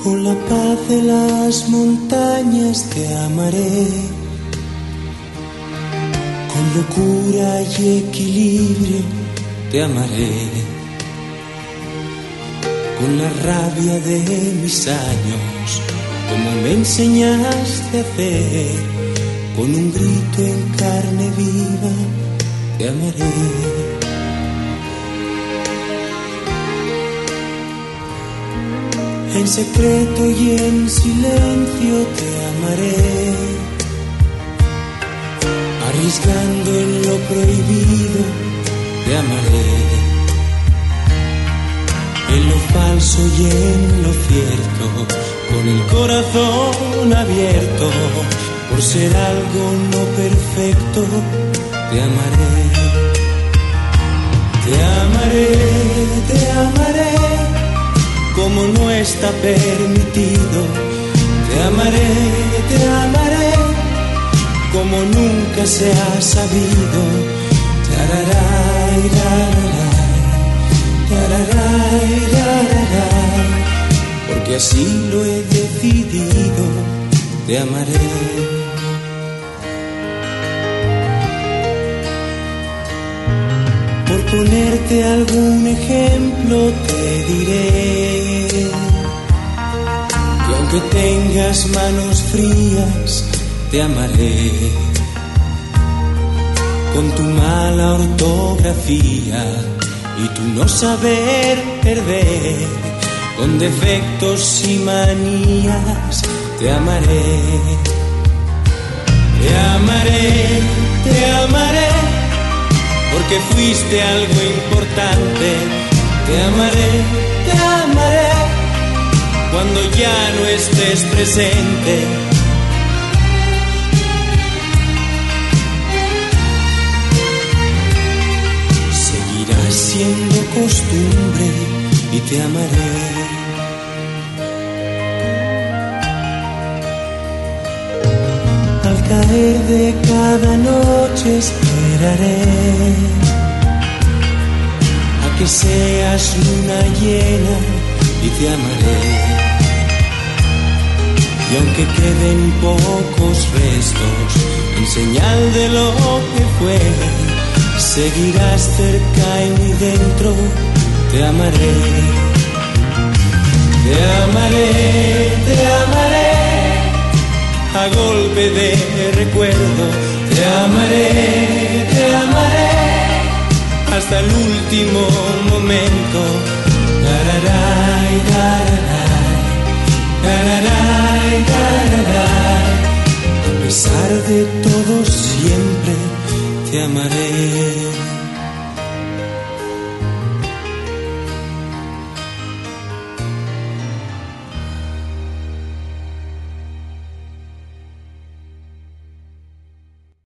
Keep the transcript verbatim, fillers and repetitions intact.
Con la paz de las montañas te amaré, con locura y equilibrio te amaré, con la rabia de mis años, como me enseñaste a hacer, con un grito en carne viva te amaré. En secreto y en silencio te amaré, arriesgando en lo prohibido te amaré, en lo falso y en lo cierto, con el corazón abierto, por ser algo no perfecto te amaré, te amaré, te amaré. Como no está permitido, te amaré, te amaré, como nunca se ha sabido. Tararay, tararay, tararay, tararay, porque así lo he decidido, te amaré. Por ponerte algún ejemplo te diré que aunque tengas manos frías te amaré, con tu mala ortografía y tu no saber perder, con defectos y manías te amaré, te amaré, te amaré, porque fuiste algo importante. Te amaré, te amaré, cuando ya no estés presente. Seguirá siendo costumbre y te amaré. Al caer de cada noche esperaré a que seas luna llena y te amaré. Y aunque queden pocos restos en señal de lo que fue, seguirás cerca en mi dentro, te amaré. Te amaré, te amaré, a golpe de recuerdo, te amaré, te amaré, hasta el último momento. Tararay, tararay, tararay, tararay, a pesar de todo siempre te amaré.